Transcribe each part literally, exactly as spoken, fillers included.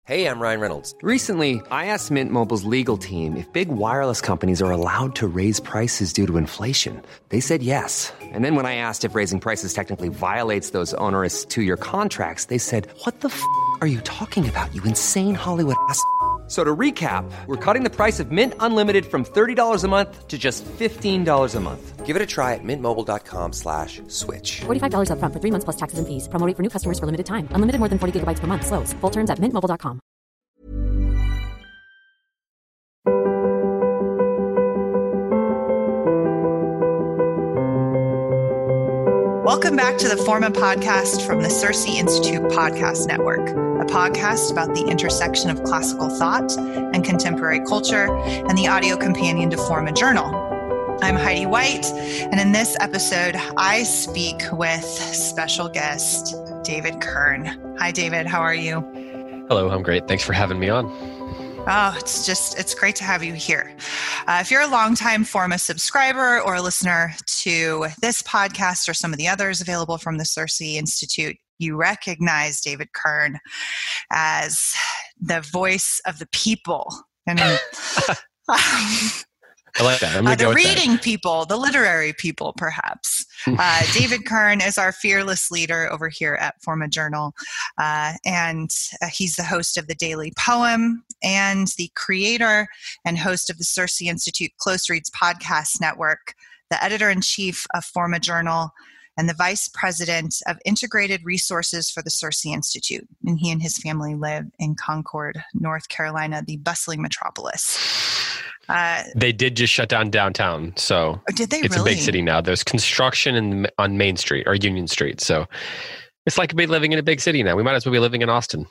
Hey, I'm Ryan Reynolds. Recently, I asked Mint Mobile's legal team if big wireless companies are allowed to raise prices due to inflation. They said yes. And then when I asked if raising prices technically violates those onerous two-year contracts, they said, "What the f*** are you talking about, you insane Hollywood ass f- So to recap, we're cutting the price of Mint Unlimited from thirty dollars a month to just fifteen dollars a month. Give it a try at mintmobile.com slash switch. forty-five dollars up front for three months plus taxes and fees. Promo rate for new customers for limited time. Unlimited more than forty gigabytes per month. Slows full terms at mint mobile dot com. Welcome back to the Forma podcast from the CiRCE Institute Podcast Network, a podcast about the intersection of classical thought and contemporary culture and the audio companion to Forma Journal. I'm Heidi White, and in this episode, I speak with special guest David Kern. Hi, David. How are you? Hello, I'm great. Thanks for having me on. Oh, it's just, it's great to have you here. Uh, if you're a longtime Forma subscriber or a listener to this podcast or some of the others available from the CiRCE Institute, you recognize David Kern as the voice of the people. And I like that. I'm uh, go the with reading that. people, the literary people, perhaps. Uh, David Kern is our fearless leader over here at Forma Journal, uh, and uh, he's the host of the Daily Poem and the creator and host of the CiRCE Institute Close Reads Podcast Network, the editor-in-chief of Forma Journal, and the vice president of integrated resources for the CiRCE Institute. And he and his family live in Concord, North Carolina, the bustling metropolis. Uh, they did just shut down downtown, so oh, did they it's really? a big city now. There's construction in, on Main Street or Union Street, so it's like be living in a big city now. We might as well be living in Austin.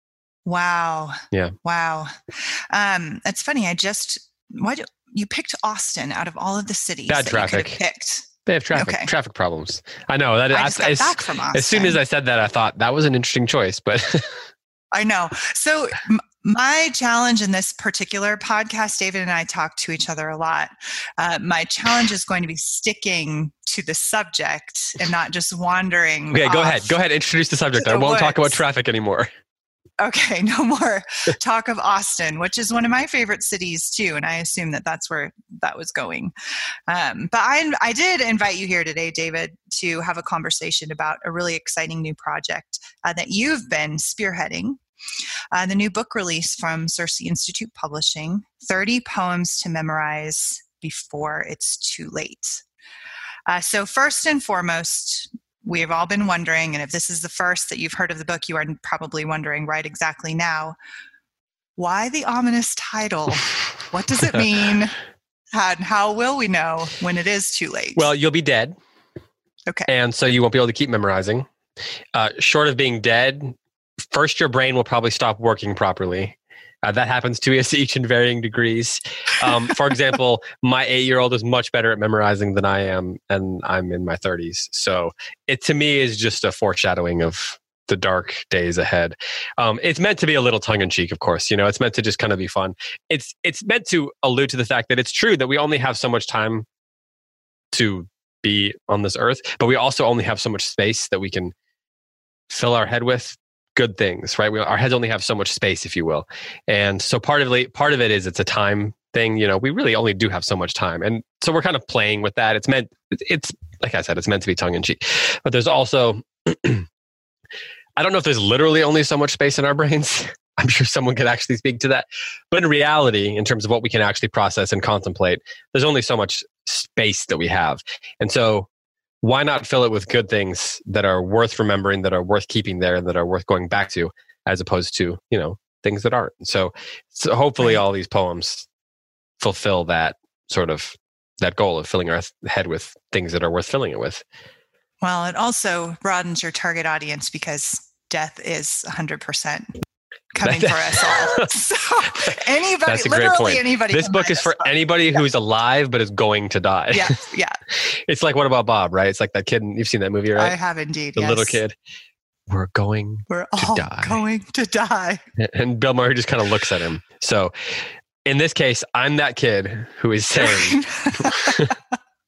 Wow. Yeah. Wow. Um, it's funny. I just why do you picked Austin out of all of the cities Bad that traffic. you could have picked? They have traffic Okay. traffic problems. I know that. I I, just got as, back from Austin. as soon as I said that, I thought that was an interesting choice, but I know. So m- my challenge in this particular podcast, David and I talk to each other a lot. Uh, my challenge is going to be sticking to the subject and not just wandering. okay, go off ahead. Go ahead. Introduce the subject. to I the won't talk about woods. traffic anymore. Okay, no more talk of Austin, which is one of my favorite cities too, and I assume that that's where that was going. Um, but I, I did invite you here today, David, to have a conversation about a really exciting new project uh, that you've been spearheading. Uh, the new book release from CiRCE Institute Publishing, thirty Poems to Memorize Before It's Too Late. Uh, so first and foremost, we have all been wondering, and if this is the first that you've heard of the book, you are probably wondering right exactly now, why the ominous title? What does it mean? And how will we know when it is too late? Well, you'll be dead. Okay. And so you won't be able to keep memorizing. Uh, short of being dead, first your brain will probably stop working properly. Uh, that happens to us each in varying degrees. Um, for example, my eight-year-old is much better at memorizing than I am, and I'm in my thirties. So it, to me, is just a foreshadowing of the dark days ahead. Um, it's meant to be a little tongue-in-cheek, of course. You know, it's meant to just kind of be fun. It's it's meant to allude to the fact that it's true that we only have so much time to be on this earth, but we also only have so much space that we can fill our head with good things, right? We, our heads only have so much space, if you will. And so part of it, part of it is it's a time thing. You know, we really only do have so much time. And so we're kind of playing with that. It's meant, it's, like I said, it's meant to be tongue in cheek. But there's also, I don't know if there's literally only so much space in our brains. I'm sure someone could actually speak to that. But in reality, in terms of what we can actually process and contemplate, there's only so much space that we have. And so why not fill it with good things that are worth remembering, that are worth keeping there, that are worth going back to, as opposed to, you know, things that aren't. So, so hopefully Right. all these poems fulfill that sort of, that goal of filling our head with things that are worth filling it with. Well, it also broadens your target audience because death is one hundred percent coming for us all. So anybody, That's a great literally point. anybody. This can book buy is for book. anybody Yeah. who's alive but is going to die. Yeah, yeah. It's like What About Bob, right? It's like that kid. You've seen that movie, right? I have indeed. The yes. little kid. We're going We're to all die. going to die. And Bill Murray just kind of looks at him. So in this case, I'm that kid who is saying,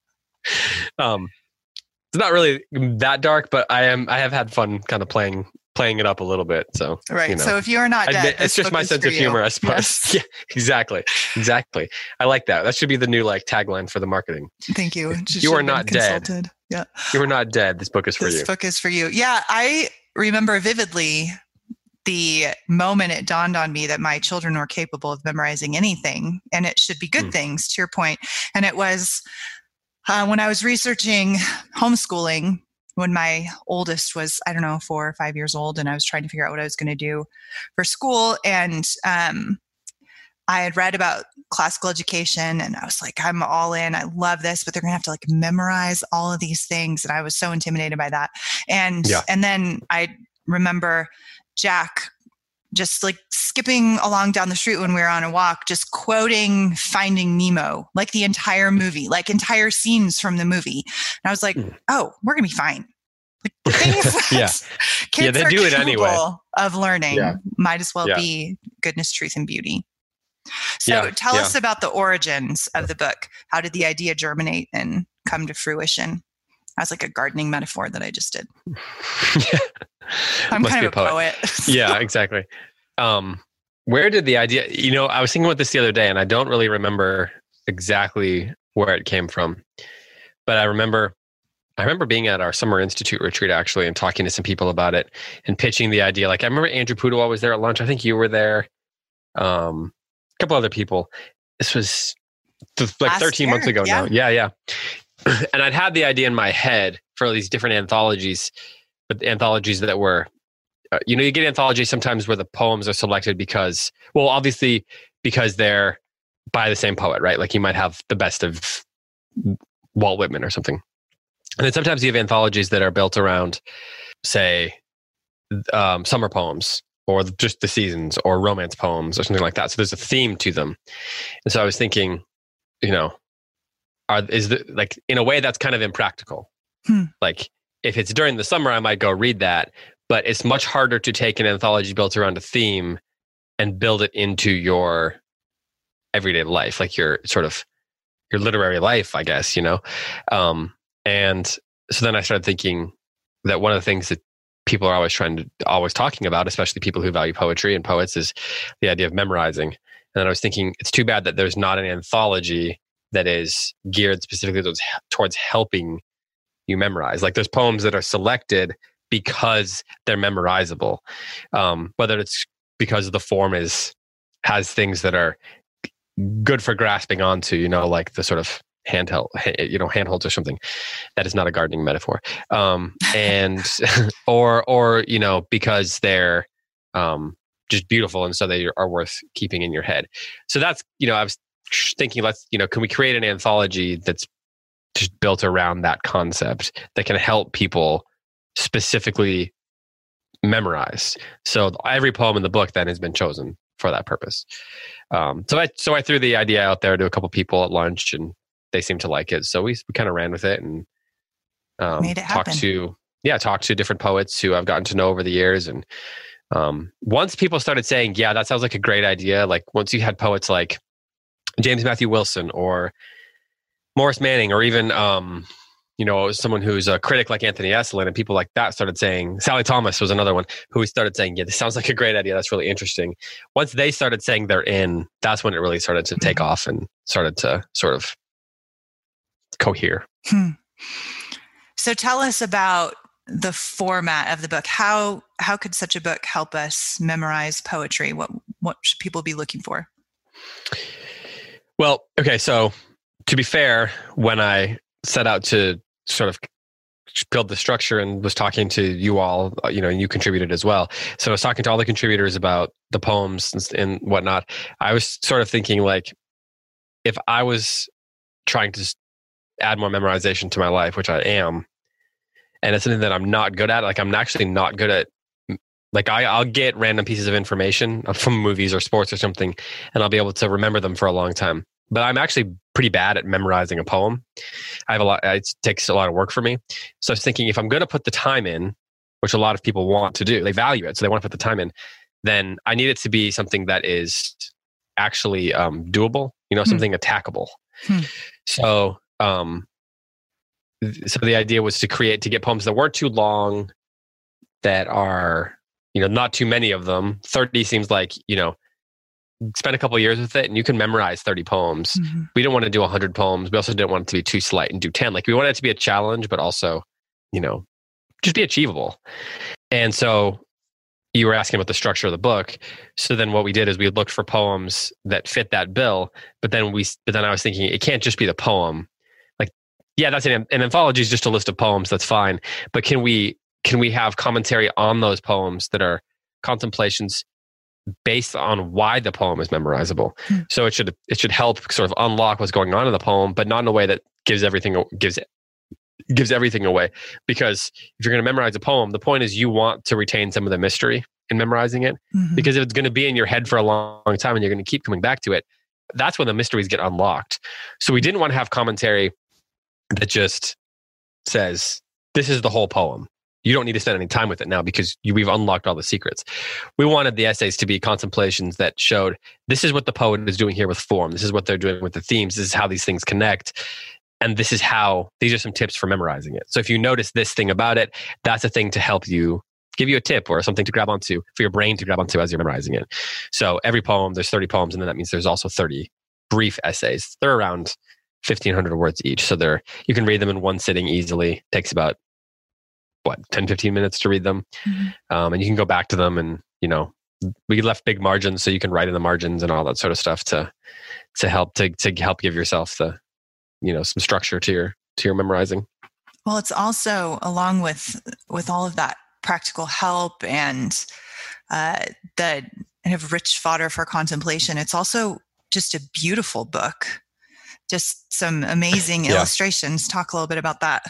um, it's not really that dark, but I am, I have had fun kind of playing, playing it up a little bit. So, right. You know. So if you are not dead, it's just my sense of humor, I suppose. Yes. Yeah, exactly. Exactly. I like that. That should be the new like tagline for the marketing. Thank you. You are not dead. Yeah. You are not dead. This book is for this you. This book is for you. Yeah. I remember vividly the moment it dawned on me that my children were capable of memorizing anything, and it should be good mm. things, to your point. And it was uh, when I was researching homeschooling, when my oldest was, I don't know, four or five years old, and I was trying to figure out what I was going to do for school. And um, I had read about classical education, and I was like, I'm all in. I love this, but they're going to have to like memorize all of these things. And I was so intimidated by that. And, yeah. and then I remember Jack just like skipping along down the street when we were on a walk, just quoting Finding Nemo, like the entire movie, like entire scenes from the movie. And I was like, mm. oh, we're going to be fine. Like the things that yeah. kids yeah, they are do it anyway. of learning yeah. might as well yeah. be goodness, truth, and beauty. So yeah. tell yeah. us about the origins of the book. How did the idea germinate and come to fruition? That's like a gardening metaphor that I just did. yeah. I'm Must kind be of a poet. poet. yeah, exactly. Um, where did the idea, you know, I was thinking about this the other day, and I don't really remember exactly where it came from, but I remember, I remember being at our summer institute retreat actually, and talking to some people about it and pitching the idea. Like I remember Andrew Pudewa was there at lunch. I think you were there. Um, a couple other people. This was th- like Last thirteen year. months ago yeah. now. Yeah, yeah. And I'd had the idea in my head for these different anthologies, but the anthologies that were, uh, you know, you get anthologies sometimes where the poems are selected because, well, obviously because they're by the same poet, right? Like you might have the best of Walt Whitman or something. And then sometimes you have anthologies that are built around, say, um, summer poems or just the seasons or romance poems or something like that. So there's a theme to them. And so I was thinking, you know, are is the, like in a way that's kind of impractical. Hmm. Like if it's during the summer, I might go read that, but it's much harder to take an anthology built around a theme and build it into your everyday life, like your sort of your literary life, I guess, you know? Um, and so then I started thinking that one of the things that people are always trying to, always talking about, especially people who value poetry and poets, is the idea of memorizing. And then I was thinking, it's too bad that there's not an anthology that is geared specifically towards, towards helping you memorize. Like there's poems that are selected because they're memorizable. Um, whether it's because the form is, has things that are good for grasping onto, you know, like the sort of handheld, you know, handholds or something. That is not a gardening metaphor. Um, and, or, or, you know, because they're um, just beautiful and so they are worth keeping in your head. So that's, you know, I was thinking, let's, you know, can we create an anthology that's just built around that concept that can help people specifically memorize? So every poem in the book then has been chosen for that purpose. Um, so I so I threw the idea out there to a couple people at lunch, and they seemed to like it. So we, we kind of ran with it and um, made it happen. Talked to yeah talked to different poets who I've gotten to know over the years. And um, once people started saying, "Yeah, that sounds like a great idea," like once you had poets like James Matthew Wilson or Morris Manning, or even um, you know, someone who's a critic like Anthony Esolen, and people like that started saying, Sally Thomas was another one who started saying, yeah, this sounds like a great idea. That's really interesting. Once they started saying they're in, that's when it really started to take mm-hmm. off and started to sort of cohere. Hmm. So tell us about the format of the book. How how could such a book help us memorize poetry? What what should people be looking for? Well, okay, so to be fair, when I set out to sort of build the structure and was talking to you all, you know, and you contributed as well. So I was talking to all the contributors about the poems and, and whatnot. I was sort of thinking like, if I was trying to add more memorization to my life, which I am, and it's something that I'm not good at, like I'm actually not good at, like I, I'll get random pieces of information from movies or sports or something, and I'll be able to remember them for a long time. But I'm actually pretty bad at memorizing a poem. I have a lot, it takes a lot of work for me. So I was thinking, if I'm going to put the time in, which a lot of people want to do, they value it, so they want to put the time in, then I need it to be something that is actually um, doable, you know, something hmm. attackable. Hmm. So, um, th- so the idea was to create, to get poems that weren't too long, that are you know, not too many of them. thirty seems like, you know, spend a couple of years with it and you can memorize thirty poems. Mm-hmm. We didn't want to do one hundred poems. We also didn't want it to be too slight and do ten. Like we wanted it to be a challenge, but also, you know, just be achievable. And so you were asking about the structure of the book. So then what we did is we looked for poems that fit that bill. But then we, but then I was thinking it can't just be the poem. Like, yeah, that's an, an anthology is just a list of poems. That's fine. But can we, can we have commentary on those poems that are contemplations based on why the poem is memorizable? Mm. So it should, it should help sort of unlock what's going on in the poem, but not in a way that gives everything, gives it, gives everything away. Because if you're going to memorize a poem, the point is you want to retain some of the mystery in memorizing it. Mm-hmm. Because if it's going to be in your head for a long, long time and you're going to keep coming back to it, that's when the mysteries get unlocked. So we didn't want to have commentary that just says, this is the whole poem. You don't need to spend any time with it now because you, we've unlocked all the secrets. We wanted the essays to be contemplations that showed, this is what the poet is doing here with form. This is what they're doing with the themes. This is how these things connect. And this is how, these are some tips for memorizing it. So if you notice this thing about it, that's a thing to help you, give you a tip or something to grab onto, for your brain to grab onto as you're memorizing it. So every poem, there's thirty poems, and then that means there's also thirty brief essays. They're around fifteen hundred words each. So they're, you can read them in one sitting easily. It takes about, what, ten, fifteen minutes to read them. Mm-hmm. Um, and you can go back to them and, you know, we left big margins so you can write in the margins and all that sort of stuff to, to help, to, to help give yourself the, you know, some structure to your, to your memorizing. Well, it's also along with, with all of that practical help and uh, the kind of rich fodder for contemplation. It's also just a beautiful book. Just some amazing yeah. illustrations. Talk a little bit about that.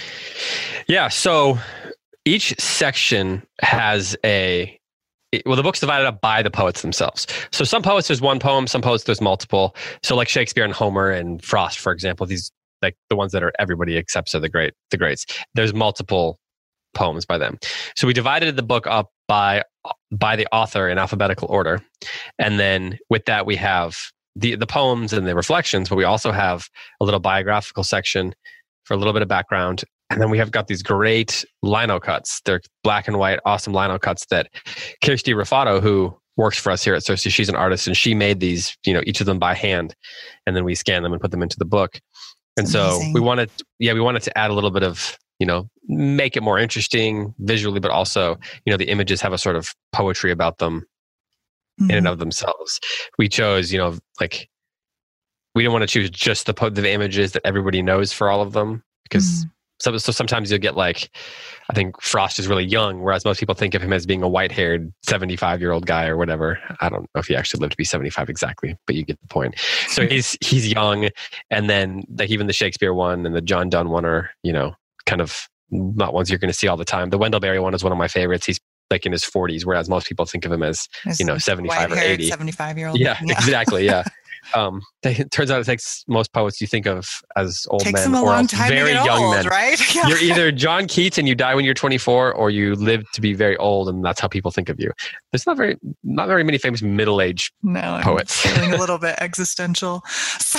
Yeah. So each section has a, well, the book's divided up by the poets themselves. So some poets, there's one poem, some poets, there's multiple. So like Shakespeare and Homer and Frost, for example, these like the ones that are everybody accepts are the great, the greats. There's multiple poems by them. So we divided the book up by, by the author in alphabetical order. And then with that, we have the, the poems and the reflections, but we also have a little biographical section for a little bit of background. And then we have got these great lino cuts. They're black and white, awesome lino cuts that Kirsty Raffato, who works for us here at Cersei, she's an artist, and she made these, you know, each of them by hand. And then we scan them and put them into the book. And so we wanted, yeah, we wanted to add a little bit of, you know, make it more interesting visually, but also, you know, the images have a sort of poetry about them mm-hmm. in and of themselves. We chose, you know, like, we didn't want to choose just the, po- the images that everybody knows for all of them, because mm-hmm. So, so sometimes you'll get like, I think Frost is really young, whereas most people think of him as being a white-haired seventy-five-year-old guy or whatever. I don't know if he actually lived to be seventy-five exactly, but you get the point. So he's he's young, and then like even the Shakespeare one and the John Donne one are, you know, kind of not ones you're going to see all the time. The Wendell Berry one is one of my favorites. He's like in his forties, whereas most people think of him as, as you know, seventy-five or eighty. seventy-five-year-old. Yeah, yeah, exactly, yeah. Um, they, it turns out it takes most poets you think of as old takes men them a or long time very to get young old, men. Right? Yeah. You're either John Keats and you die when you're twenty-four, or you live to be very old, and that's how people think of you. There's not very, not very many famous middle-aged no, poets. I'm feeling a little bit existential. So.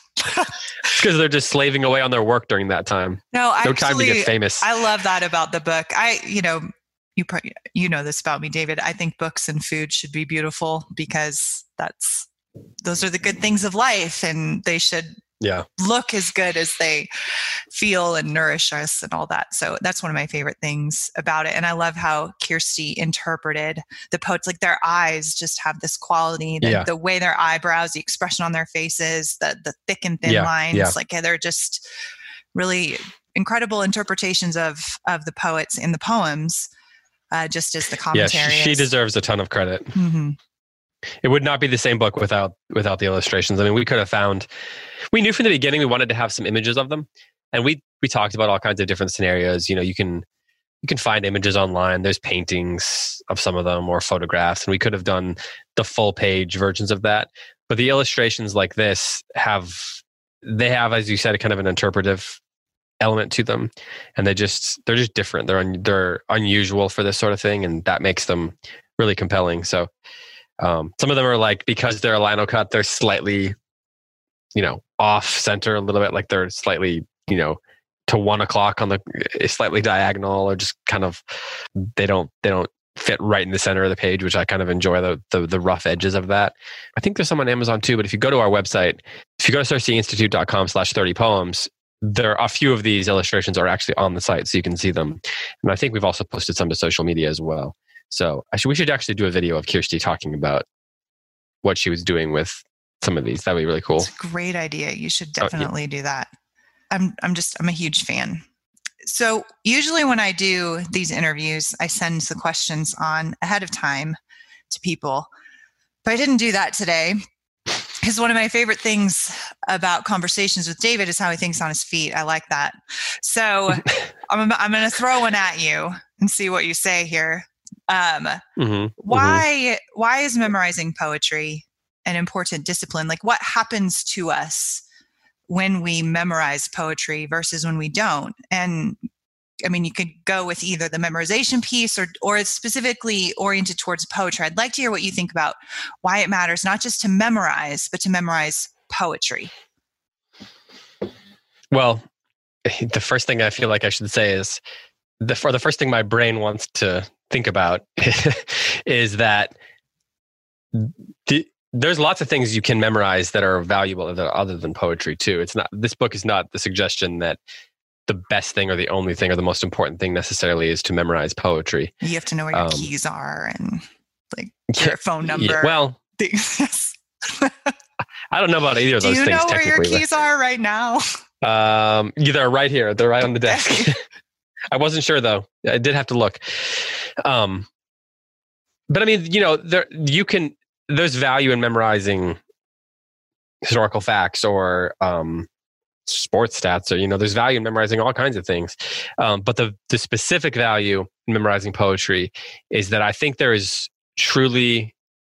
It's because they're just slaving away on their work during that time. No, no actually, time to get famous. I love that about the book. I, you know, you probably, you know this about me, David. I think books and food should be beautiful because that's. Those are the good things of life, and they should yeah. look as good as they feel and nourish us and all that. So that's one of my favorite things about it. And I love how Kirsty interpreted the poets, like their eyes just have this quality, the, yeah. the way their eyebrows, the expression on their faces, the the thick and thin yeah. lines, yeah. like they're just really incredible interpretations of, of the poets in the poems, uh, just as the commentary. Yeah, she, she deserves a ton of credit. Mm-hmm. It would not be the same book without without the illustrations. I mean, we could have found, we knew from the beginning we wanted to have some images of them, and we we talked about all kinds of different scenarios. You know, you can you can find images online. There's paintings of some of them or photographs, and we could have done the full page versions of that. But the illustrations like this have they have, as you said, kind of an interpretive element to them, and they just they're just different. They're un, they're unusual for this sort of thing, and that makes them really compelling. So. Um, some of them are like, because they're a lino cut, they're slightly, you know, off center a little bit, like they're slightly, you know, to one o'clock on the slightly diagonal, or just kind of, they don't, they don't fit right in the center of the page, which I kind of enjoy the, the the rough edges of that. I think there's some on Amazon too, but if you go to our website, if you go to cersei institute dot com slash thirty poems, there are a few of these illustrations are actually on the site, so you can see them. And I think we've also posted some to social media as well. So I should, we should actually do a video of Kirsty talking about what she was doing with some of these. That'd be really cool. It's a great idea. You should definitely oh, yeah. do that. I'm I'm just, I'm a huge fan. So usually when I do these interviews, I send the questions on ahead of time to people, but I didn't do that today because one of my favorite things about conversations with David is how he thinks on his feet. I like that. So I'm, I'm going to throw one at you and see what you say here. Um, mm-hmm, why, mm-hmm. why is memorizing poetry an important discipline? Like what happens to us when we memorize poetry versus when we don't? And I mean, you could go with either the memorization piece or or it's specifically oriented towards poetry. I'd like to hear what you think about why it matters, not just to memorize, but to memorize poetry. Well, the first thing I feel like I should say is the for the first thing my brain wants to think about is that the there's lots of things you can memorize that are valuable that are other than poetry too. It's not, this book is not the suggestion that the best thing or the only thing or the most important thing necessarily is to memorize poetry. You have to know where your um, keys are and like your yeah, phone number. Yeah, well, I don't know about either of those things. Do you know things, where your keys are right now? Um, they're right here. They're right on the desk. I wasn't sure though. I did have to look. Um, but I mean, you know, there you can. There's value in memorizing historical facts or um, sports stats, or you know, there's value in memorizing all kinds of things. Um, but the the specific value in memorizing poetry is that I think there is truly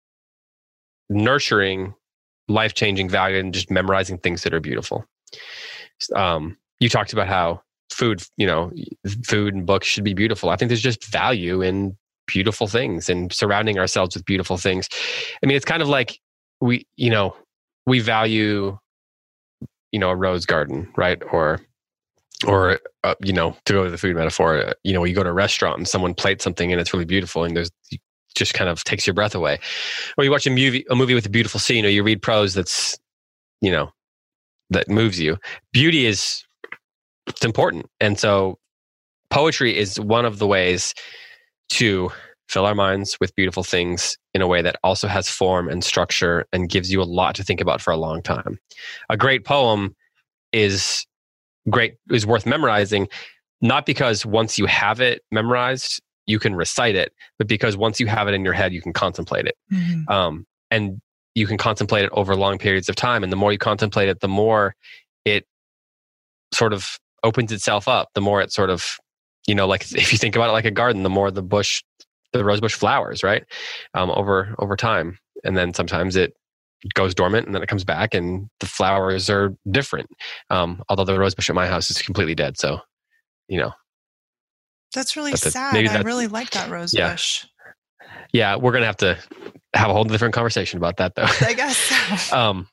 nurturing, life-changing value in just memorizing things that are beautiful. Um, you talked about how food, you know, food and books should be beautiful. I think there's just value in beautiful things and surrounding ourselves with beautiful things. I mean, it's kind of like we, you know, we value, you know, a rose garden, right? Or, or, uh, you know, to go to the food metaphor, you know, you go to a restaurant and someone plates something and it's really beautiful and there's just kind of takes your breath away. Or you watch a movie, a movie with a beautiful scene, or you read prose that's, you know, that moves you. Beauty is, it's important. And so poetry is one of the ways to fill our minds with beautiful things in a way that also has form and structure and gives you a lot to think about for a long time. A great poem is great, is worth memorizing, not because once you have it memorized, you can recite it, but because once you have it in your head, you can contemplate it. Mm-hmm. Um, and you can contemplate it over long periods of time. And the more you contemplate it, the more it sort of opens itself up, the more it sort of, you know, like if you think about it like a garden, the more the bush, the rose bush flowers, right? Um, over, over time. And then sometimes it goes dormant and then it comes back and the flowers are different. Um, although the rose bush at my house is completely dead. So, you know. That's really that's sad. A, I really like that rose yeah. bush. Yeah. We're going to have to have a whole different conversation about that though. I guess so. um,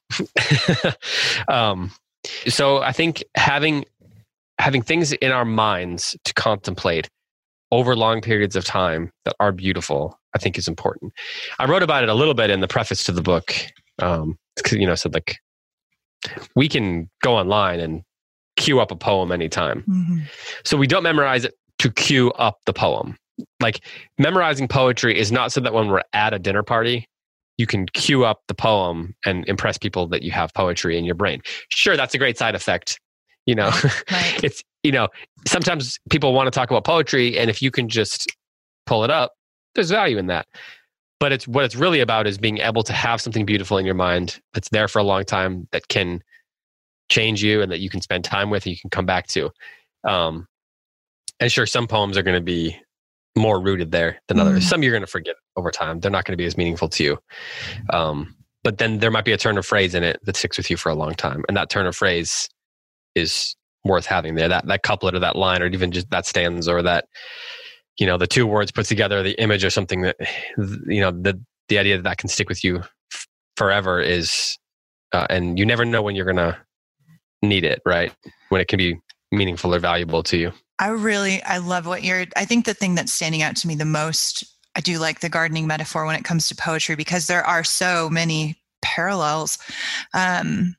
um, so I think having, having things in our minds to contemplate over long periods of time that are beautiful, I think is important. I wrote about it a little bit in the preface to the book. Um, you know, said like, we can go online and queue up a poem anytime. Mm-hmm. So we don't memorize it to queue up the poem. Like memorizing poetry is not so that when we're at a dinner party, you can queue up the poem and impress people that you have poetry in your brain. Sure, that's a great side effect. You know, right. It's, you know, sometimes people want to talk about poetry, and if you can just pull it up, there's value in that. But it's what it's really about is being able to have something beautiful in your mind that's there for a long time, that can change you and that you can spend time with and you can come back to. Um, and sure, some poems are going to be more rooted there than others. Mm. Some you're going to forget over time. They're not going to be as meaningful to you. Um, but then there might be a turn of phrase in it that sticks with you for a long time. And that turn of phrase is worth having there. That that couplet or that line or even just that stanza or that, you know, the two words put together, the image or something that, you know, the the idea that that can stick with you f- forever is, uh, and you never know when you're going to need it, right? When it can be meaningful or valuable to you. I really, I love what you're, I think the thing that's standing out to me the most I do like the gardening metaphor when it comes to poetry because there are so many parallels. Um,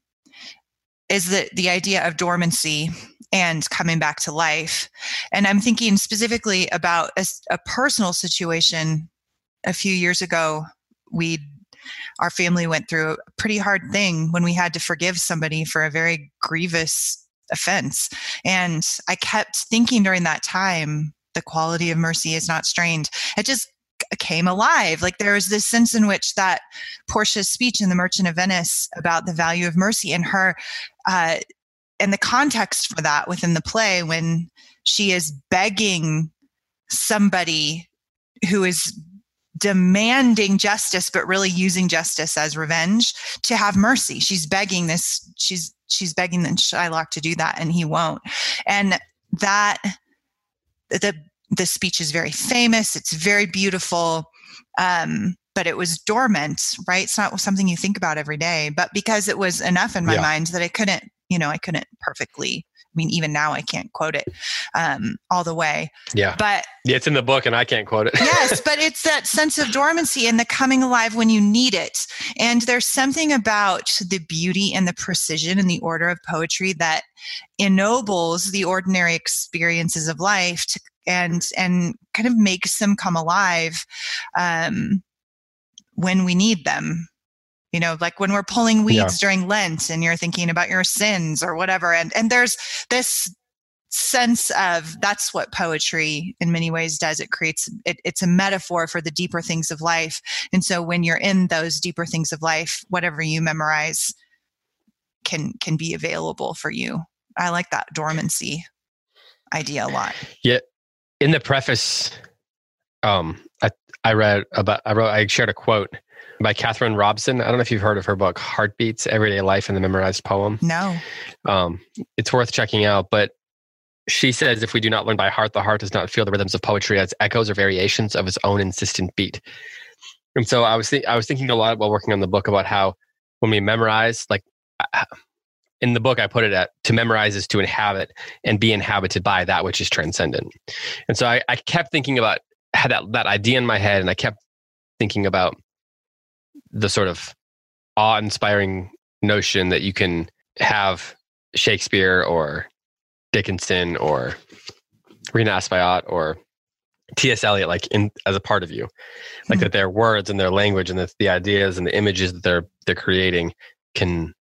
is that the idea of dormancy and coming back to life. And I'm thinking specifically about a, a personal situation. A few years ago, we, our family went through a pretty hard thing when we had to forgive somebody for a very grievous offense. And I kept thinking during that time, the quality of mercy is not strained. It just came alive. Like there was this sense in which that Portia's speech in The Merchant of Venice about the value of mercy and her, uh, and the context for that within the play when she is begging somebody who is demanding justice, but really using justice as revenge to have mercy. She's begging this, she's, she's begging Shylock to do that and he won't. And that, the, the speech is very famous. It's very beautiful. Um, but it was dormant, right? It's not something you think about every day, but because it was enough in my Yeah. mind that I couldn't, you know, I couldn't perfectly, I mean, even now I can't quote it um, all the way, Yeah. but Yeah, it's in the book and I can't quote it. yes, but it's that sense of dormancy and the coming alive when you need it. And there's something about the beauty and the precision and the order of poetry that ennobles the ordinary experiences of life to, and and kind of makes them come alive um, when we need them. You know, like when we're pulling weeds Yeah. during Lent and you're thinking about your sins or whatever. And and there's this sense of that's what poetry in many ways does. It creates, it, it's a metaphor for the deeper things of life. And so when you're in those deeper things of life, whatever you memorize can can be available for you. I like that dormancy idea a lot. Yeah. In the preface, um, I, I read about, I wrote, I shared a quote by Catherine Robson. I don't know if you've heard of her book, Heartbeats, Everyday Life in the Memorized Poem. No. Um, it's worth checking out, but she says, if we do not learn by heart, the heart does not feel the rhythms of poetry as echoes or variations of its own insistent beat. And so I was, th- I was thinking a lot while working on the book about how when we memorize, like in the book, I put it at to memorize is to inhabit and be inhabited by that which is transcendent. And so I, I kept thinking about, had that, that idea in my head, and I kept thinking about the sort of awe-inspiring notion that you can have Shakespeare or Dickinson or Rena Aspaillat or T S Eliot like in as a part of you, like mm-hmm. that their words and their language and the, the ideas and the images that they're they're creating can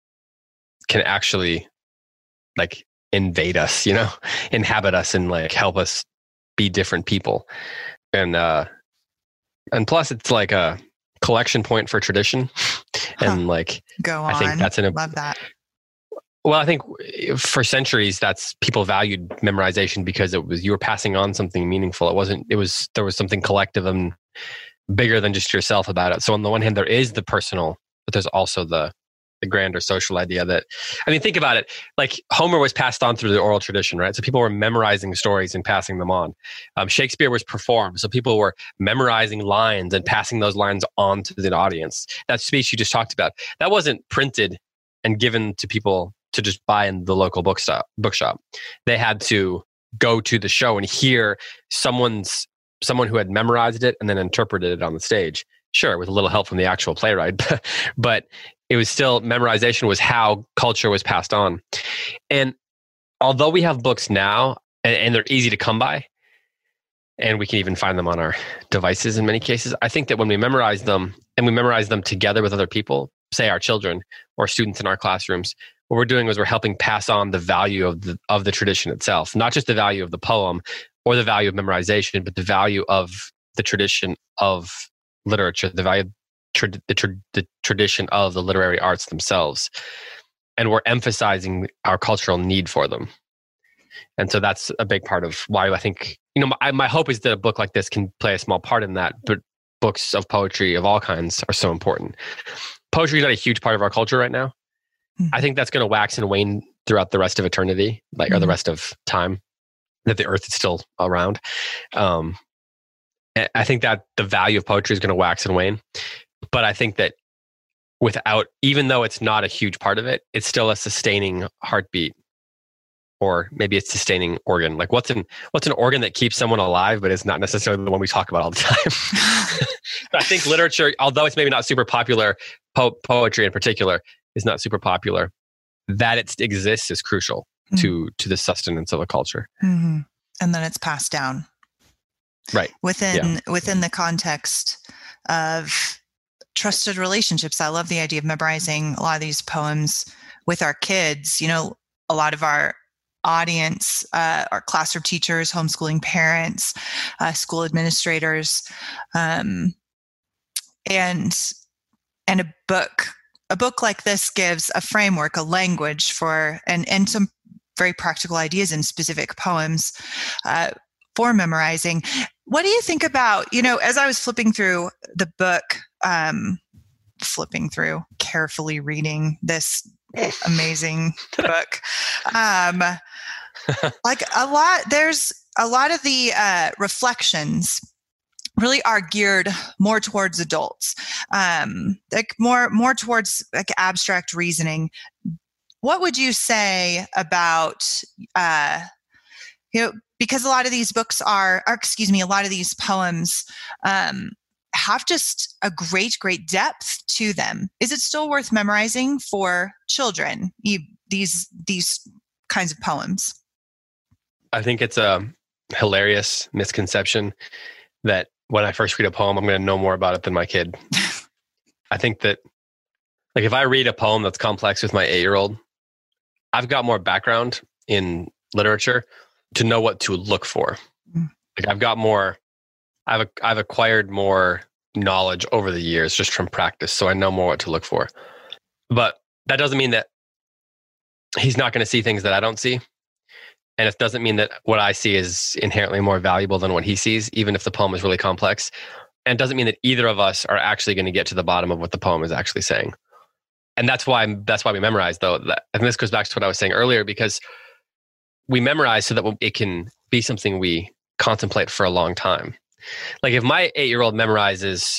can actually like invade us, you know, inhabit us and like help us be different people. And uh and plus it's like a collection point for tradition. And huh. like go on. I think that's an love that. Well, I think for centuries that's people valued memorization because it was you were passing on something meaningful. It wasn't it was there was something collective and bigger than just yourself about it. So on the one hand there is the personal, but there's also the the grander social idea that, I mean, think about it. Like Homer was passed on through the oral tradition, right? So people were memorizing stories and passing them on. Um, Shakespeare was performed. So people were memorizing lines and passing those lines on to the audience. That speech you just talked about, that wasn't printed and given to people to just buy in the local bookstop, bookshop. They had to go to the show and hear someone's, someone who had memorized it and then interpreted it on the stage. Sure, with a little help from the actual playwright, but it was still, memorization was how culture was passed on. And although we have books now, and, and they're easy to come by, and we can even find them on our devices in many cases, I think that when we memorize them, and we memorize them together with other people, say our children or students in our classrooms, what we're doing is we're helping pass on the value of the of the tradition itself, not just the value of the poem or the value of memorization, but the value of the tradition of literature, the value Tra- the, tra- the tradition of the literary arts themselves. And we're emphasizing our cultural need for them. And so that's a big part of why I think, you know, my, my hope is that a book like this can play a small part in that, but books of poetry of all kinds are so important. Poetry is not a huge part of our culture right now. Mm-hmm. I think that's going to wax and wane throughout the rest of eternity, like, mm-hmm. or the rest of time that the earth is still around. Um, I think that the value of poetry is going to wax and wane. But I think that without, even though it's not a huge part of it, it's still a sustaining heartbeat or maybe it's sustaining organ. Like what's an what's an organ that keeps someone alive, but is not necessarily the one we talk about all the time. I think literature, although it's maybe not super popular, po- poetry in particular is not super popular. That it exists is crucial mm-hmm. to to the sustenance of a culture. Mm-hmm. And then it's passed down, right? Within yeah. within the context of trusted relationships. I love the idea of memorizing a lot of these poems with our kids. You know, a lot of our audience, uh, our classroom teachers, homeschooling parents, uh, school administrators, um, and and a book. A book like this gives a framework, a language for, and and some very practical ideas in specific poems uh, for memorizing. What do you think about, you know, as I was flipping through the book, um, flipping through, carefully reading this amazing book, um, like a lot, there's a lot of the uh, reflections really are geared more towards adults, um, like more more towards like abstract reasoning. What would you say about, uh, you know, because a lot of these books are, or excuse me, a lot of these poems um, have just a great, great depth to them. Is it still worth memorizing for children, you, these these kinds of poems? I think it's a hilarious misconception that when I first read a poem, I'm going to know more about it than my kid. I think that, like, if I read a poem that's complex with my eight-year-old, I've got more background in literature to know what to look for. Mm. Like, I've got more, I've I've acquired more knowledge over the years just from practice, so I know more what to look for. But that doesn't mean that he's not going to see things that I don't see. And it doesn't mean that what I see is inherently more valuable than what he sees, even if the poem is really complex. And it doesn't mean that either of us are actually going to get to the bottom of what the poem is actually saying. And that's why that's why we memorize, though. That, and this goes back to what I was saying earlier, because we memorize so that it can be something we contemplate for a long time. Like if my eight-year-old memorizes,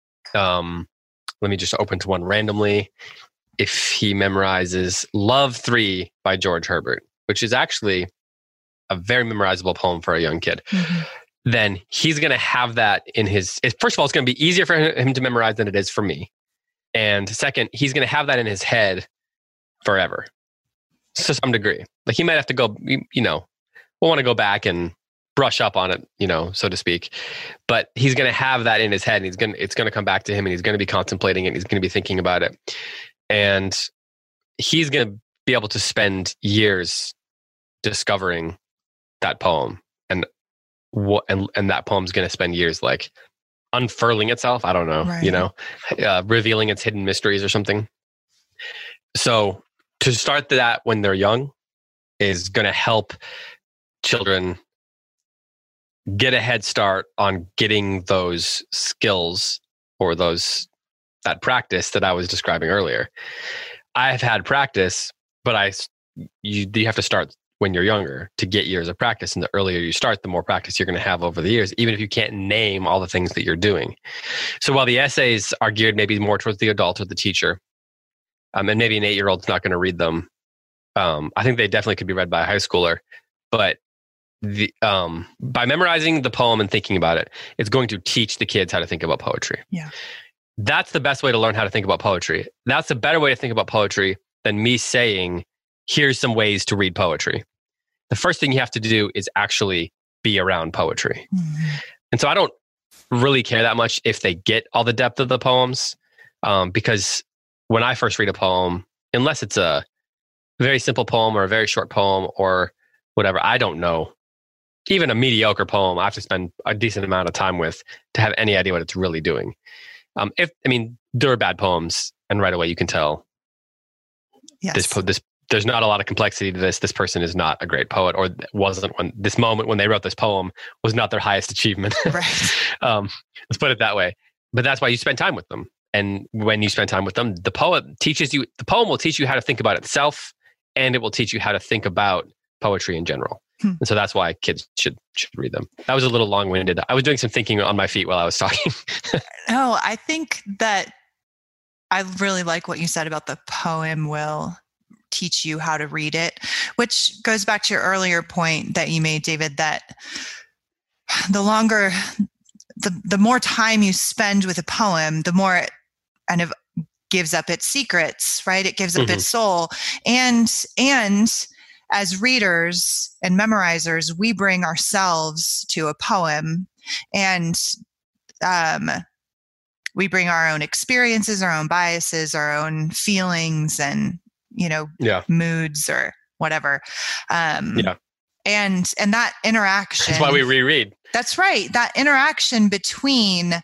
um, let me just open to one randomly. If he memorizes Love three by George Herbert, which is actually a very memorizable poem for a young kid, mm-hmm. then he's going to have that in his, first of all, it's going to be easier for him to memorize than it is for me. And second, he's going to have that in his head forever to some degree. Like he might have to go, you know, we'll want to go back and brush up on it, you know, so to speak. But he's going to have that in his head and he's going to, it's going to come back to him and he's going to be contemplating it. And he's going to be thinking about it. And he's going to be able to spend years discovering that poem, and what and, and that poem's going to spend years like unfurling itself. I don't know, right. you know, uh, revealing its hidden mysteries or something. So to start that when they're young is going to help children get a head start on getting those skills or those that practice that I was describing earlier. I've had practice, but I you you have to start when you're younger to get years of practice. And the earlier you start, the more practice you're going to have over the years, even if you can't name all the things that you're doing. So while the essays are geared maybe more towards the adult or the teacher, um, and maybe an eight-year-old's not going to read them, um, I think they definitely could be read by a high schooler. But the um, by memorizing the poem and thinking about it, it's going to teach the kids how to think about poetry. Yeah, that's the best way to learn how to think about poetry. That's a better way to think about poetry than me saying, here's some ways to read poetry. The first thing you have to do is actually be around poetry. Mm-hmm. And so I don't really care that much if they get all the depth of the poems, um, because when I first read a poem, unless it's a very simple poem or a very short poem or whatever, I don't know. Even a mediocre poem, I have to spend a decent amount of time with to have any idea what it's really doing. Um, if I mean, there are bad poems, and right away you can tell yes. this po- this there's not a lot of complexity to this. This person is not a great poet, or wasn't when this moment when they wrote this poem was not their highest achievement. Right. um, let's put it that way. But that's why you spend time with them. And when you spend time with them, the poet teaches you, the poem will teach you how to think about itself, and it will teach you how to think about poetry in general. Hmm. And so that's why kids should should read them. That was a little long-winded. I was doing some thinking on my feet while I was talking. No, I think that I really like what you said about the poem will teach you how to read it. Which goes back to your earlier point that you made, David, that the longer, the, the more time you spend with a poem, the more it kind of gives up its secrets, right? It gives up mm-hmm. its soul. And, and as readers and memorizers, we bring ourselves to a poem, and um, we bring our own experiences, our own biases, our own feelings, and, you know, yeah. moods or whatever. Um, yeah. And, and that interaction. That's why we reread. That's right. That interaction between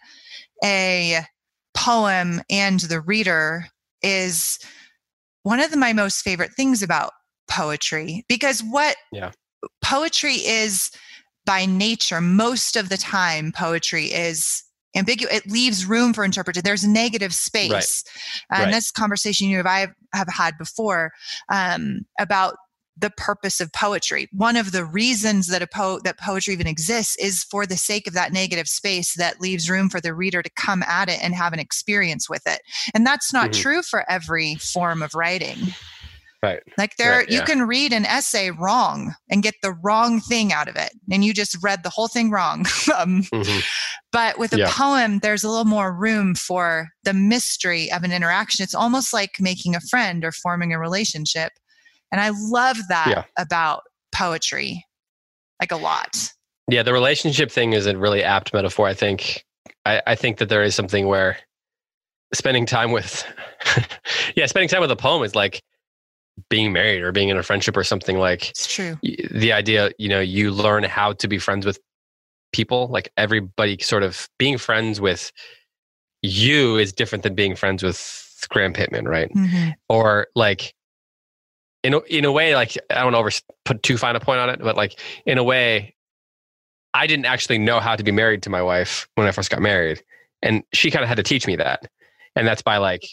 a poem and the reader is one of the, my most favorite things about poetry, because what yeah. poetry is by nature, most of the time, poetry is ambiguous. It leaves room for interpretation. There's negative space. Right. And right. this conversation you and I have had before um, about the purpose of poetry. One of the reasons that a po- that poetry even exists is for the sake of that negative space that leaves room for the reader to come at it and have an experience with it. And that's not mm-hmm. true for every form of writing. Right. Like there, right, you yeah. can read an essay wrong and get the wrong thing out of it. And you just read the whole thing wrong. um, mm-hmm. But with a yeah. poem, there's a little more room for the mystery of an interaction. It's almost like making a friend or forming a relationship. And I love that yeah. about poetry, like a lot. Yeah, the relationship thing is a really apt metaphor, I think. I, I think that there is something where spending time with, yeah, spending time with a poem is like being married or being in a friendship or something. Like it's true. The idea, you know, you learn how to be friends with people. Like everybody sort of being friends with you is different than being friends with Graham Pittman, right? Mm-hmm. Or like, In a, in a way, like, I don't over put too fine a point on it, but like, in a way, I didn't actually know how to be married to my wife when I first got married. And she kind of had to teach me that. And that's by like,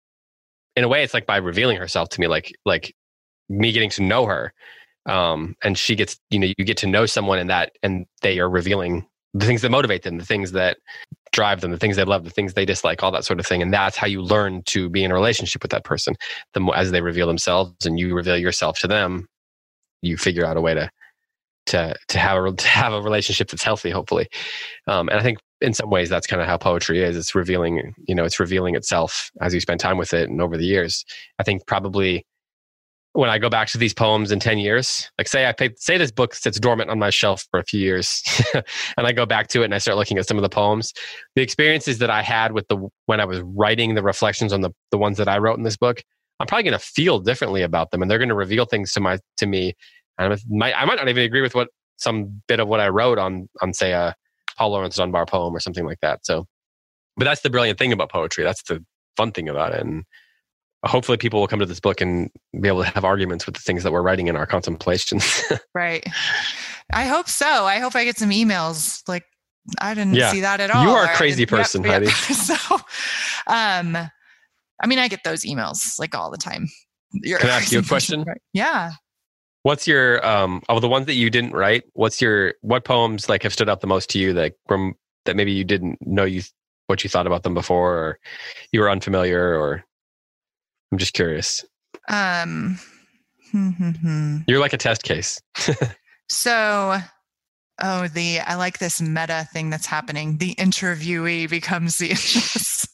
in a way, it's like by revealing herself to me, like, like me getting to know her. Um, and she gets, you know, you get to know someone in that, and they are revealing the things that motivate them, the things that drive them, the things they love, the things they dislike, all that sort of thing. And that's how you learn to be in a relationship with that person. The more, as they reveal themselves and you reveal yourself to them, you figure out a way to to to have a to have a relationship that's healthy, hopefully. Um, and I think in some ways that's kind of how poetry is. It's revealing, you know, it's revealing itself as you spend time with it and over the years. I think probably when I go back to these poems in ten years, like say I paid, say this book sits dormant on my shelf for a few years and I go back to it and I start looking at some of the poems, the experiences that I had with the, when I was writing the reflections on the, the ones that I wrote in this book, I'm probably going to feel differently about them, and they're going to reveal things to my, to me. And I might, I might not even agree with what some bit of what I wrote on, on say a Paul Laurence Dunbar poem or something like that. So, but that's the brilliant thing about poetry. That's the fun thing about it. And hopefully people will come to this book and be able to have arguments with the things that we're writing in our contemplations. Right. I hope so. I hope I get some emails. Like, I didn't yeah. see that at all. You are a crazy person, yep, Heidi. Yep. So, um, I mean, I get those emails like all the time. You're Can I ask you a question? Person, right? Yeah. What's your, um, of the ones that you didn't write, what's your, what poems like have stood out the most to you that from, that maybe you didn't know you, what you thought about them before, or you were unfamiliar, or I'm just curious. Um, hmm, hmm, hmm. You're like a test case. So, oh, the, I like this meta thing that's happening. The interviewee becomes the interest.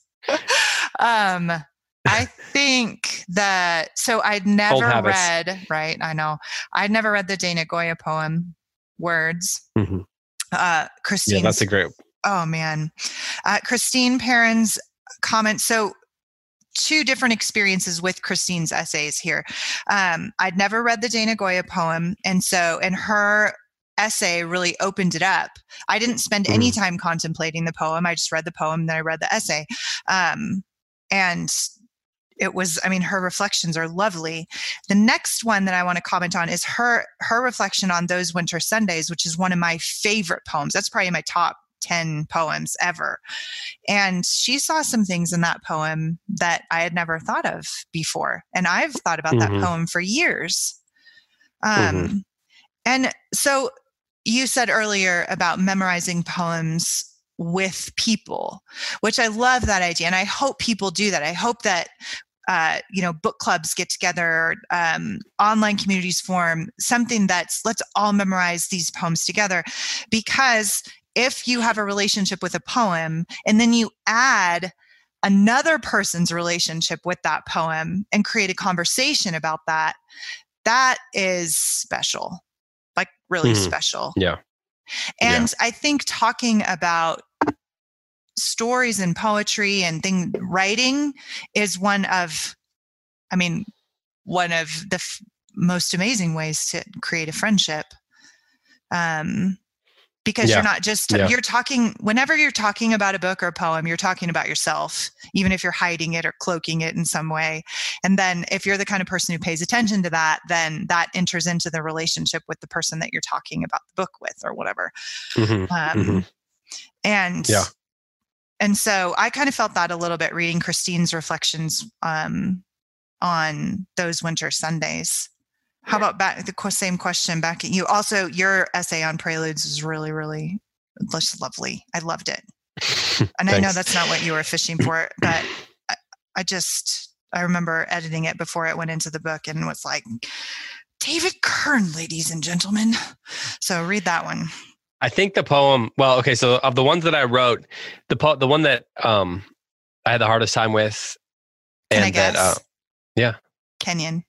um, I think that, so I'd never read, right? I know. I'd never read the Dana Goya poem, Words. Mm-hmm. Uh, Christine. Yeah, that's a great. Oh man. Uh, Christine Perrin's comment. So, two different experiences with Christine's essays here. Um, I'd never read the Dana Goya poem. And so, and her essay really opened it up. I didn't spend mm. any time contemplating the poem. I just read the poem, then I read the essay. Um, and it was, I mean, her reflections are lovely. The next one that I want to comment on is her, her reflection on Those Winter Sundays, which is one of my favorite poems. That's probably my top ten poems ever. And she saw some things in that poem that I had never thought of before. And I've thought about mm-hmm. that poem for years. Um, mm-hmm. And so you said earlier about memorizing poems with people, which I love that idea. And I hope people do that. I hope that uh, you know, book clubs get together, um, online communities form, something that's, let's all memorize these poems together. Because if you have a relationship with a poem and then you add another person's relationship with that poem and create a conversation about that, that is special, like really Mm-hmm. special. Yeah. And yeah. I think talking about stories and poetry and thing writing is one of, I mean, one of the f- most amazing ways to create a friendship. Um, because yeah. you're not just, yeah. you're talking, whenever you're talking about a book or a poem, you're talking about yourself, even if you're hiding it or cloaking it in some way. And then if you're the kind of person who pays attention to that, then that enters into the relationship with the person that you're talking about the book with or whatever. Mm-hmm. Um, mm-hmm. And yeah. And so I kind of felt that a little bit reading Christine's reflections um, on those winter Sundays. How about back the same question back at you? Also, your essay on preludes is really, really just lovely. I loved it. And I know that's not what you were fishing for, but I, I just, I remember editing it before it went into the book and was like, David Kern, ladies and gentlemen. So read that one. I think the poem, well, okay, so of the ones that I wrote, the po- the one that um, I had the hardest time with, and Can I guess? that, uh, yeah. Kenyon.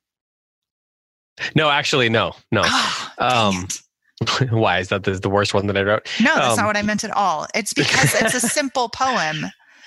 No, actually, no, no. Oh, um, why? Is that the, the worst one that I wrote? No, that's um, not what I meant at all. It's because it's a simple poem.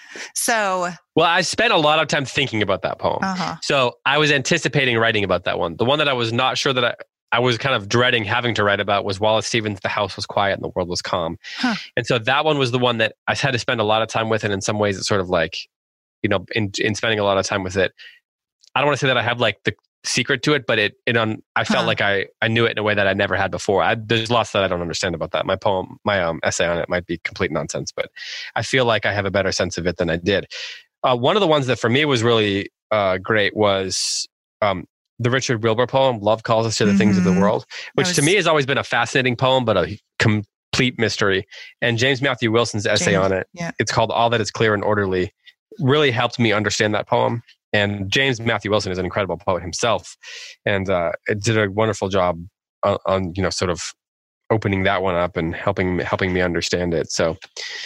So. Well, I spent a lot of time thinking about that poem. Uh-huh. So I was anticipating writing about that one. The one that I was not sure that I, I was kind of dreading having to write about was Wallace Stevens' The House Was Quiet and the World Was Calm. Huh. And so that one was the one that I had to spend a lot of time with. And in some ways it's sort of like, you know, in, in spending a lot of time with it, I don't want to say that I have like the secret to it, but it, it on, I felt huh. like I, I knew it in a way that I never had before. I, there's lots that I don't understand about that. My poem, my um, essay on it might be complete nonsense, but I feel like I have a better sense of it than I did. Uh, one of the ones that for me was really uh, great was um, the Richard Wilbur poem, Love Calls Us to the mm-hmm. Things of the World, which was, to me has always been a fascinating poem, but a complete mystery. And James Matthew Wilson's essay James, on it, yeah. it's called All That Is Clear and Orderly, really helped me understand that poem. And James Matthew Wilson is an incredible poet himself, and uh, it did a wonderful job on, on, you know, sort of opening that one up and helping helping me understand it. So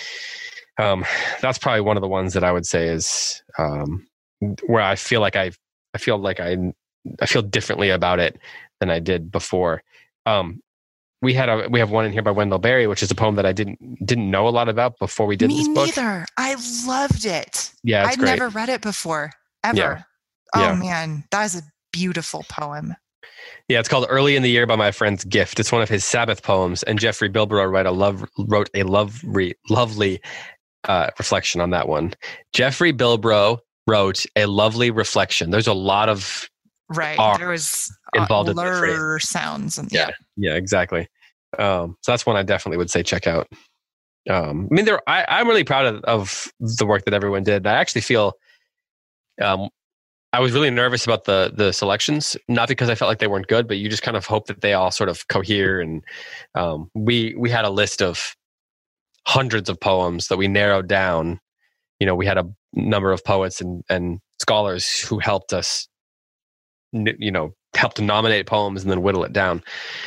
um, that's probably one of the ones that I would say is um, where I feel like I I feel like I I feel differently about it than I did before. Um, we had a we have one in here by Wendell Berry, which is a poem that I didn't didn't know a lot about before we did Me this book. Me neither. I loved it. Yeah, it's I'd great. never read it before. Ever. Yeah. Oh yeah. man, that is a beautiful poem. Yeah, it's called Early in the Year by My Friend's Gift. It's one of his Sabbath poems, and Jeffrey Bilbrough wrote a love wrote a lovely lovely uh, reflection on that one. Jeffrey Bilbrough wrote a lovely reflection. There's a lot of right. R there was involved uh, in the lur sounds and yeah, yeah, yeah exactly. Um, so that's one I definitely would say check out. Um, I mean, there I, I'm really proud of, of the work that everyone did. I actually feel. Um, I was really nervous about the the selections, not because I felt like they weren't good, but you just kind of hope that they all sort of cohere. And um, we we had a list of hundreds of poems that we narrowed down. You know, we had a number of poets and and scholars who helped us, you know, help to nominate poems and then whittle it down.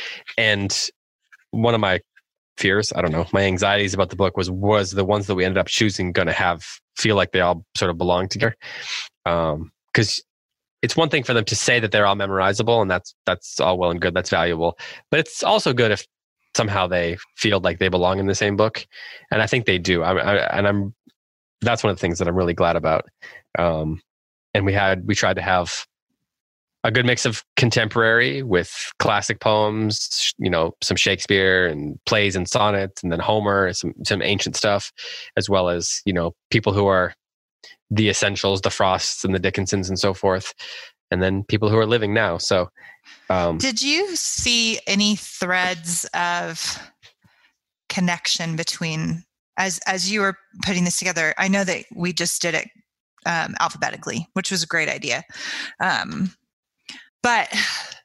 And one of my fears, I don't know, my anxieties about the book was was the ones that we ended up choosing going to have feel like they all sort of belong together. Um, because it's one thing for them to say that they're all memorizable, and that's that's all well and good, that's valuable. But it's also good if somehow they feel like they belong in the same book, and I think they do. I, I, and I'm that's one of the things that I'm really glad about. Um, and we had we tried to have a good mix of contemporary with classic poems, you know, some Shakespeare and plays and sonnets, and then Homer, some some ancient stuff, as well as, you know, people who are the essentials, the Frosts and the Dickinsons and so forth, and then people who are living now. So, um, did you see any threads of connection between, as as you were putting this together? I know that we just did it um, alphabetically, which was a great idea. Um, but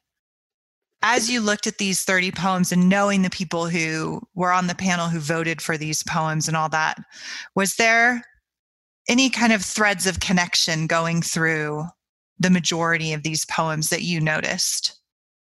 as you looked at these thirty poems and knowing the people who were on the panel who voted for these poems and all that, was there any kind of threads of connection going through the majority of these poems that you noticed?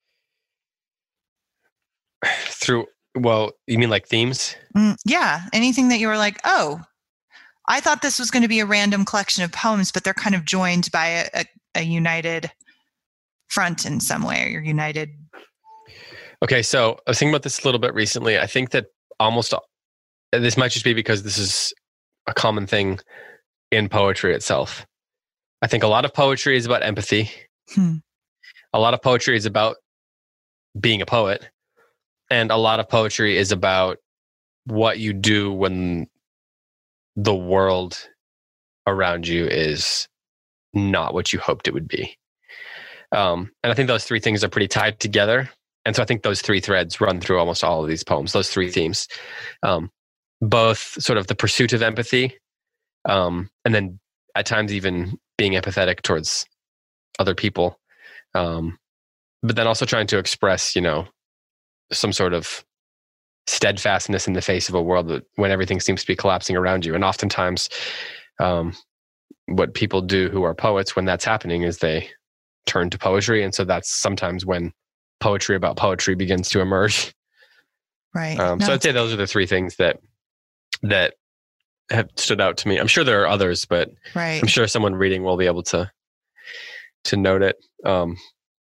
Through, well, you mean like themes? Mm, yeah. Anything that you were like, oh, I thought this was going to be a random collection of poems, but they're kind of joined by a, a, a united front in some way, or united. Okay, so I was thinking about this a little bit recently. I think that almost, this might just be because this is a common thing in poetry itself. I think a lot of poetry is about empathy. Hmm. A lot of poetry is about being a poet. And a lot of poetry is about what you do when the world around you is not what you hoped it would be. Um, and I think those three things are pretty tied together. And so I think those three threads run through almost all of these poems, those three themes. Um, both sort of the pursuit of empathy, um, and then at times even being empathetic towards other people. Um, but then also trying to express, you know, some sort of steadfastness in the face of a world that when everything seems to be collapsing around you. And oftentimes um, what people do who are poets when that's happening is they turn to poetry. And so that's sometimes when poetry about poetry begins to emerge. Right. Um, No, so I'd say those are the three things that that have stood out to me. I'm sure there are others, but right. I'm sure someone reading will be able to to note it. Um,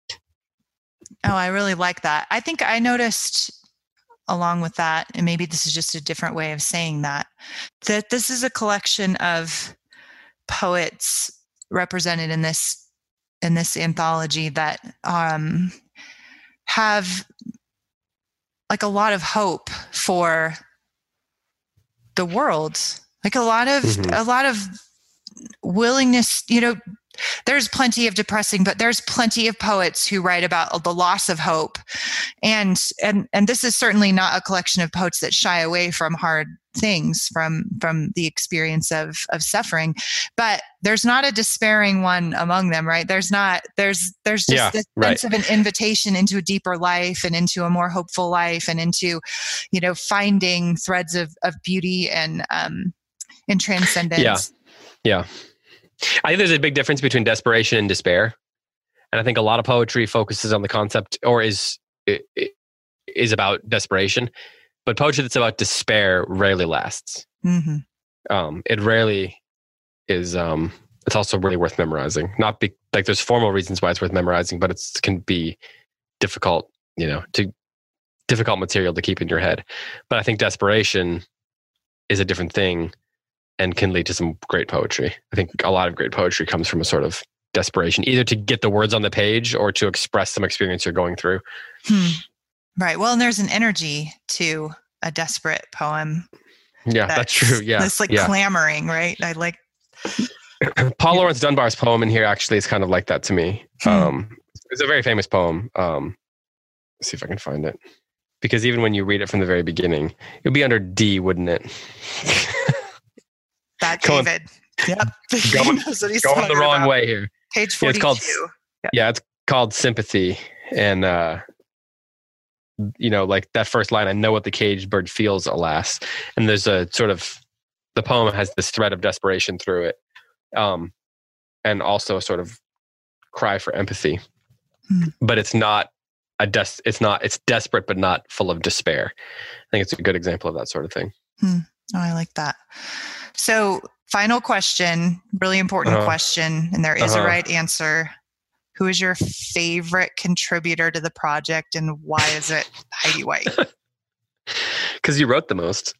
Oh, I really like that. I think I noticed along with that, and maybe this is just a different way of saying that, that this is a collection of poets represented in this in this anthology that um, have like a lot of hope for the world, like a lot of Mm-hmm. a lot of willingness, you know. There's plenty of depressing, but there's plenty of poets who write about the loss of hope. And and and this is certainly not a collection of poets that shy away from hard things, from from the experience of of suffering. But there's not a despairing one among them, right? There's not, there's there's just Yeah, this right. sense of an invitation into a deeper life and into a more hopeful life and into, you know, finding threads of of beauty and um and transcendence. Yeah. Yeah. I think there's a big difference between desperation and despair. And I think a lot of poetry focuses on the concept or is is about desperation. But poetry that's about despair rarely lasts. Mm-hmm. Um, it rarely is, um, it's also really worth memorizing. Not be, like there's formal reasons why it's worth memorizing, but it can be difficult, you know, to difficult material to keep in your head. But I think desperation is a different thing and can lead to some great poetry. I think a lot of great poetry comes from a sort of desperation, either to get the words on the page or to express some experience you're going through. Hmm. Right. Well, and there's an energy to a desperate poem. Yeah, that's, that's true. Yeah. It's like yeah. clamoring, right? I like Paul Laurence Dunbar's poem in here actually is kind of like that to me. Hmm. Um, it's a very famous poem. Um, let's see if I can find it. Because even when you read it from the very beginning, it would be under D, wouldn't it? that, Going- David. Yep. Going, That's what he's going the talking wrong about. way here. Page Yeah, it's forty-two. called- Yeah, it's called Sympathy. And, uh, you know, like that first line, I know what the caged bird feels, alas. And there's a sort of, the poem has this thread of desperation through it. Um, and also a sort of cry for empathy. Hmm. But it's not a des- it's not, it's desperate, but not full of despair. I think it's a good example of that sort of thing. Hmm. Oh, I like that. So final question, really important Uh-huh. question, and there is Uh-huh. a right answer. Who is your favorite contributor to the project and why is it Heidi White? Because you wrote the most.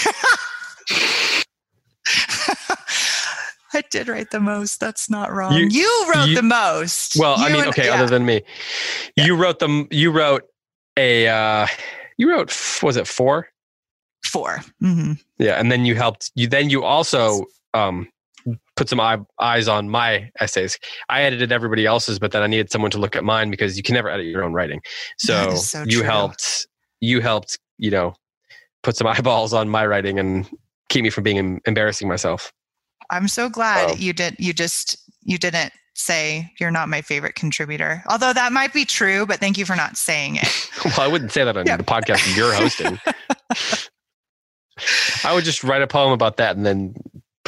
I did write the most. That's not wrong. You- You, wrote you- the most. Well, I You mean, and- okay, yeah. other than me, Yeah. you wrote them. You wrote a. Uh, you wrote. f- Was it four? four. Mm-hmm. Yeah, and then you helped. You then you also um, put some eye, eyes on my essays. I edited everybody else's, but then I needed someone to look at mine because you can never edit your own writing. So, That is so you true. helped. You helped. You know, put some eyeballs on my writing and keep me from being em- embarrassing myself. I'm so glad Oh. you did. You just you didn't say you're not my favorite contributor. Although that might be true, but thank you for not saying it. Well, I wouldn't say that on Yeah. the podcast you're hosting. I would just write a poem about that and then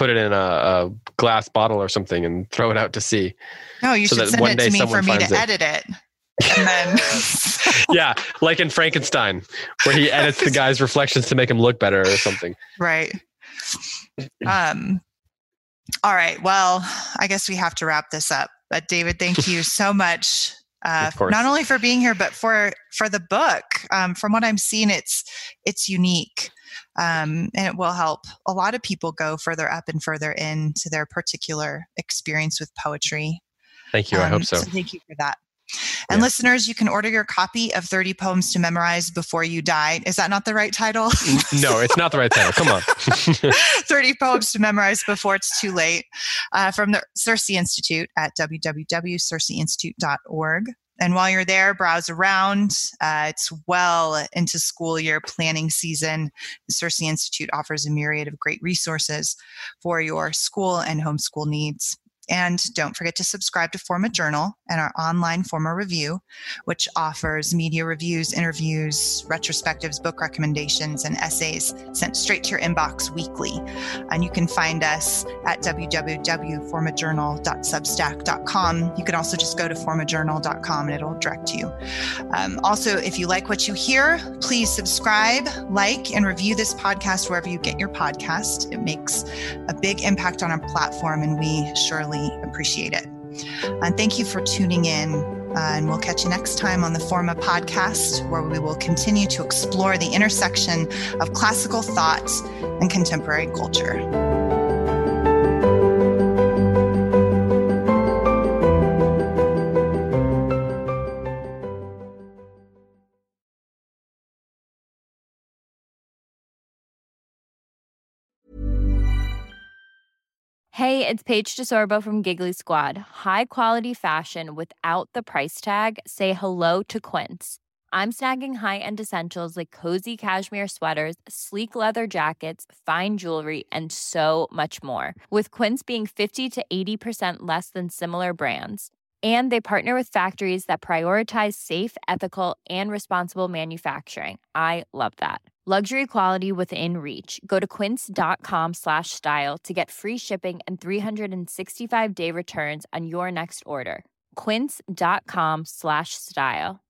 put it in a, a glass bottle or something and throw it out to sea. No, you so should that send one it day to me for someone me to finds it. edit it. And then Yeah, like in Frankenstein, where he edits the guy's reflections to make him look better or something. Right. Um. All right. Well, I guess we have to wrap this up. But David, thank you so much. Uh, Of course. not only for being here, but for for the book. Um, from what I'm seeing, it's it's unique, um, and it will help a lot of people go further up and further into their particular experience with poetry. Thank you. I Um, hope so. Thank you for that. And Yeah. listeners, you can order your copy of thirty Poems to Memorize Before You Die. Is that not the right title? No, it's not the right title. Come on. thirty Poems to Memorize Before It's Too Late, uh, from the Circe Institute at w w w dot circe institute dot org. And while you're there, browse around. Uh, it's well into school year planning season. The Circe Institute offers a myriad of great resources for your school and homeschool needs. And don't forget to subscribe to Forma Journal and our online Forma Review, which offers media reviews, interviews, retrospectives, book recommendations, and essays sent straight to your inbox weekly. And you can find us at w w w dot forma journal dot substack dot com. You can also just go to forma journal dot com and it'll direct you. Um, also, if you like what you hear, please subscribe, like, and review this podcast wherever you get your podcast. It makes a big impact on our platform, and we surely appreciate it. And thank you for tuning in. Uh, and we'll catch you next time on the Forma podcast, where we will continue to explore the intersection of classical thought and contemporary culture. Hey, it's Paige DeSorbo from Giggly Squad. High quality fashion without the price tag. Say hello to Quince. I'm snagging high-end essentials like cozy cashmere sweaters, sleek leather jackets, fine jewelry, and so much more. With Quince being fifty to eighty percent less than similar brands. And they partner with factories that prioritize safe, ethical, and responsible manufacturing. I love that. Luxury quality within reach. Go to quince.com slash style to get free shipping and three sixty-five day returns on your next order. Quince.com slash style.